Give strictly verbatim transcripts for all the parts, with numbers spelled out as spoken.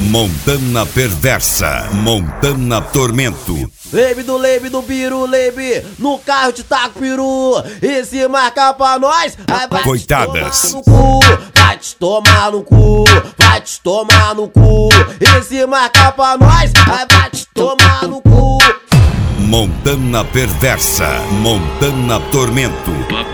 Montana Perversa, Montana Tormento. Lebe do lebe do piru, lebe, no carro te taco peru. E se marcar pra nós, aí vai Coitadas. te tomar no cu, vai te tomar no cu, vai te tomar no cu. E se marcar pra nós, aí vai te tomar no cu. Montana Perversa, Montana Tormento.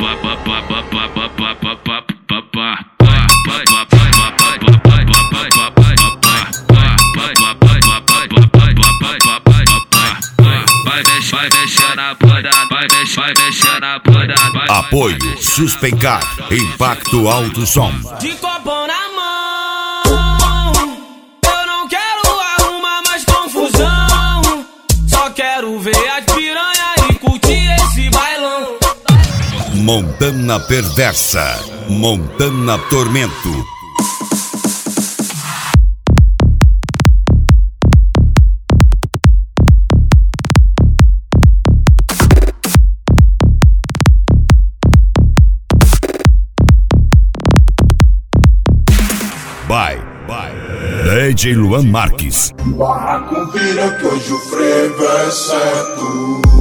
Vai mexer na bunda, vai mexer, vai mexer na bunda. Apoio Suspencar, Impacto Alto Som. De copão na mão, eu não quero arrumar mais confusão. Só quero ver as piranha e curtir esse bailão. Montana Perversa, Montana Tormento. Vai, vai, D J Luan Marques. Barraco vira que hoje o frevo é certo.